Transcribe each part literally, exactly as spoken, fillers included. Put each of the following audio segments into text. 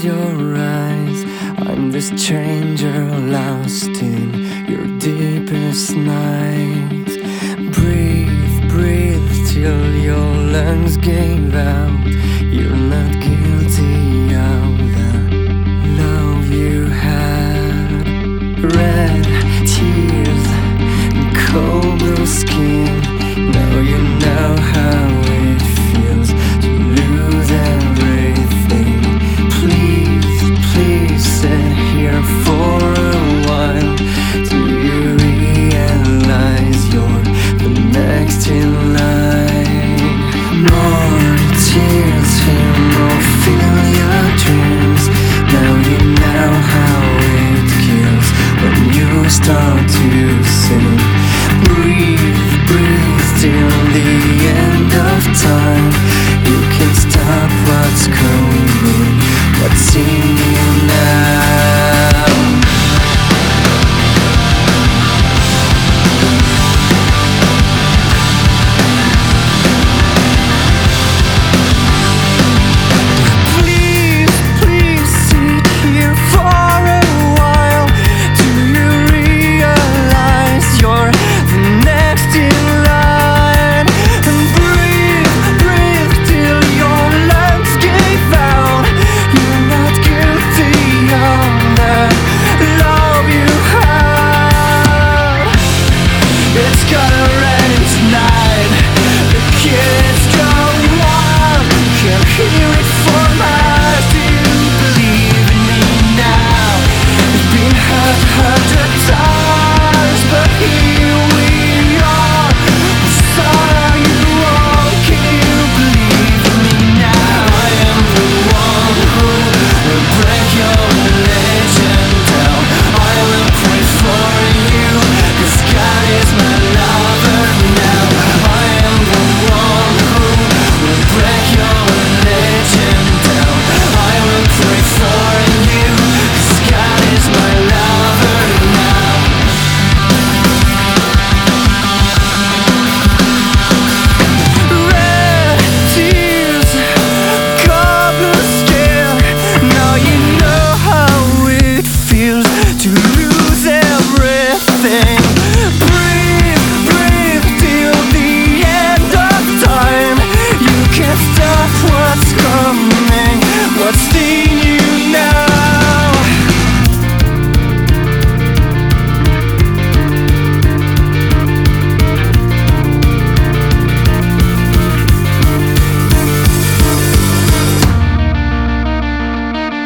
your eyes. I'm the stranger lost in your deepest night. Breathe, breathe till your lungs gave out. You're not guilty of the love you had. Red tears and cold blue skin. Now you know how it feels to lose everything. Please, please sit here for a while. Do you realize you're the next in line? More tears will fill your dreams. Now you know how it kills when you start to sing. Breathe, breathe till the end of time. You can't stop what's coming, what's in you now. Please, please sit here for a while. Do you realize you're the next in line? And breathe, breathe till your lungs give out. You're not guilty of the love you had. It's gonna rain tonight. The kids go wild. Can't hear it for miles. Do you believe in me now? It's been hurt a hundred times, but here we are. I saw you all. Can you believe in me now? I am the one who will break your religion down. I will pray for you, 'cause God is my lover now. I am the one who will break your religion down. I will pray for you, 'cause God is my lover now. Red tears, cold blue skin. Now you know how it feels to lose everything. Breathe, breathe till the end of time. You can't stop what's coming, what's in you now.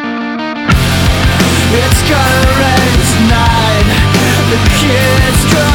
It's gonna rain tonight. The kids go